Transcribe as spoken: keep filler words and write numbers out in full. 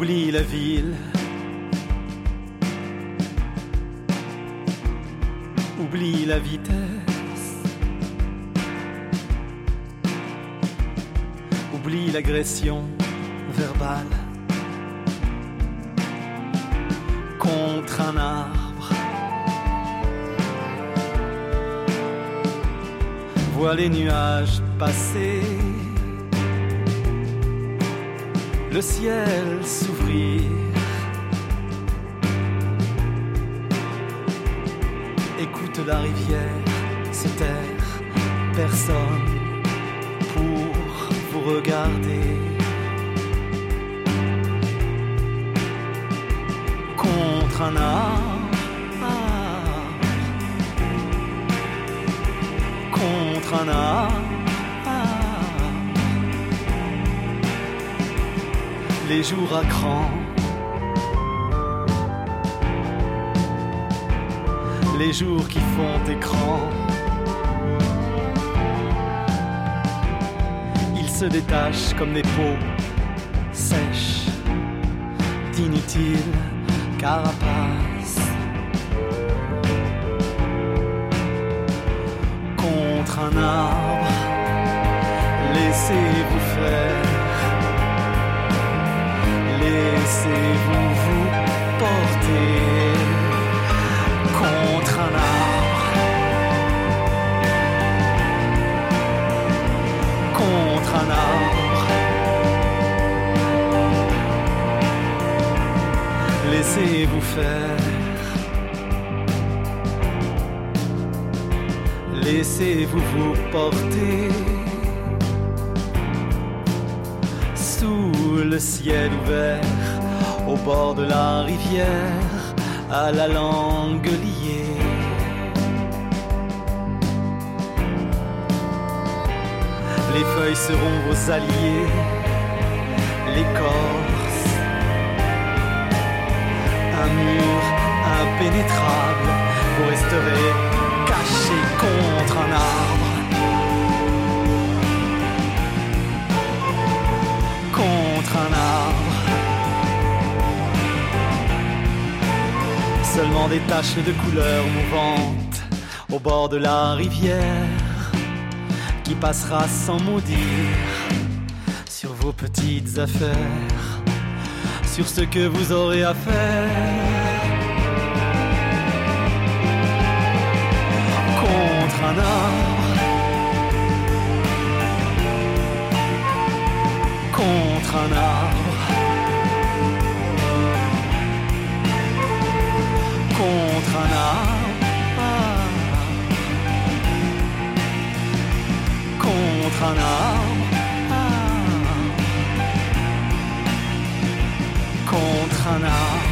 Oublie la ville, oublie la vitesse, oublie l'agression verbale contre un arbre. Vois les nuages passer, le ciel s'ouvrir. Écoute la rivière se taire, personne pour vous regarder. Contre un arbre, contre un arbre. Les jours à cran, les jours qui font écran, ils se détachent comme des peaux sèches d'inutiles carapaces. Contre un arbre, laissez-vous faire. Laissez-vous vous porter contre un arbre, contre un arbre. Laissez-vous faire, laissez-vous vous porter sous le ciel ouvert, au bord de la rivière, à la langue liée. Les feuilles seront vos alliés, l'écorce, un mur impénétrable, vous resterez cachés contre un arbre. Contre un arbre, seulement des taches de couleurs mouvantes au bord de la rivière qui passera sans maudire sur vos petites affaires, sur ce que vous aurez à faire. Contre un arbre, contre un arbre, contre un arbre, contre un arbre, contre un arbre.